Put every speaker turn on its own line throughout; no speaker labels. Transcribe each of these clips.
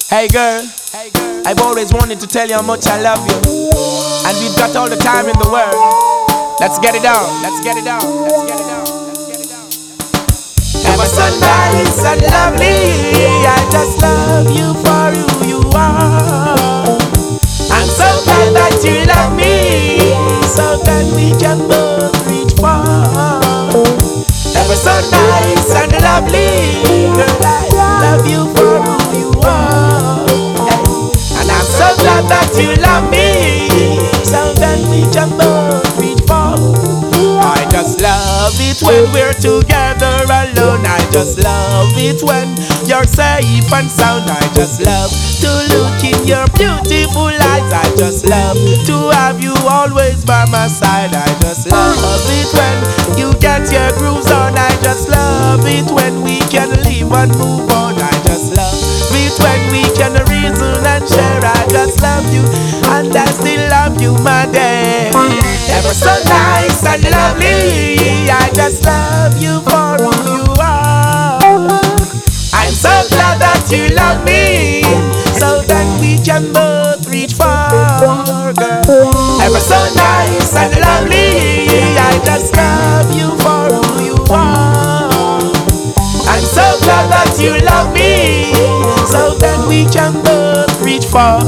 Hey girl, I've always wanted to tell you how much I love you. And we've got all the time in the world. Let's get it on, let's get it on, let's get it on, let's get it on. Ever so nice and lovely, I just love you for who you are. I'm so glad that you love me, so that we can both reach far. Ever so nice and lovely, girl, I love you for who you are. And I'm so glad that you love me, so that we can both reach far. I just love it when we're together alone. I just love it when you're safe and sound. I just love to look in your beautiful eyes. I just love to have you always by my side. I just love it when you get your grooves on. I just love it when we can live and move on. I just love it when we can reason and share. I just love you and I still love you, my dear. Ever so nice and lovely, I just love you for who you are. I'm so glad that you love me, so that we can both reach far, girl. Ever so nice and lovely, I just love you for who you are. I'm so glad that you love me, so that we can both reach far.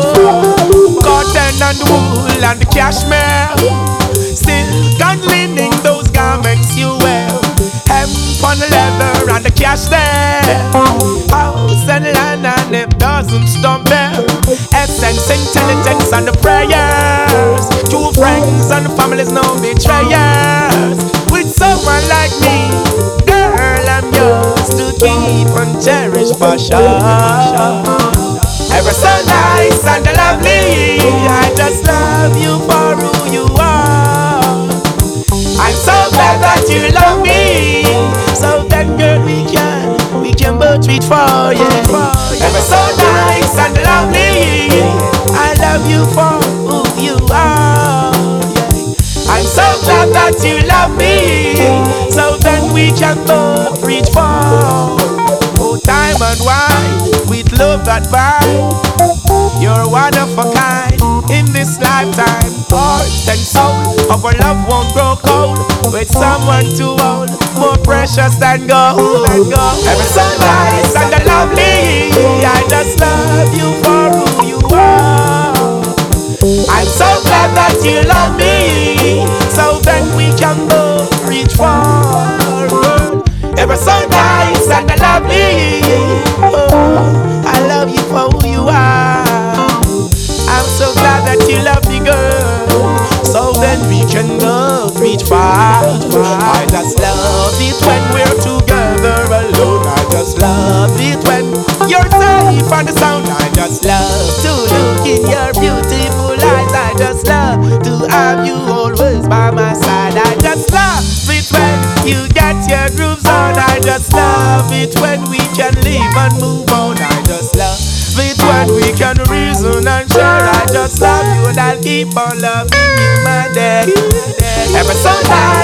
Cotton and wool and cashmere, silk and linen, those garments you wear. Hemp and leather and the cash there. House and land and them doesn't stop there. Essence, intelligence and the prayers. True friends and families, no betrayers. With someone like me, girl, I'm yours to keep and cherish for sure. Ever so nice and lovely, I just love you for who you are. I'm so glad that you love me, so that girl we can both reach for, yeah. Ever so nice and lovely, I love you for who you are, yeah. I'm so glad that you love me, so that we can both reach for. Oh, time and wine, with love that bind. You're one of a kind in this lifetime. Heart and soul of our love won't grow cold, with someone to hold, more precious than gold. Ever so nice and lovely, I just love you for who you are. I'm so glad that you love me, so that we can both reach far. Ever so nice and lovely, oh, I love you for who you are. I'm so glad that you love me, girl, so then we can both reach far. I just love it when we're together alone. I just love it when you're safe and sound. I just love to look in your beautiful eyes. I just love to have you always by my side. I just love it when you get your grooves on. I just love it when we can live and move on. I just love it when we can reason and share. I just love you and I'll keep on loving you, my dear. Ever so nice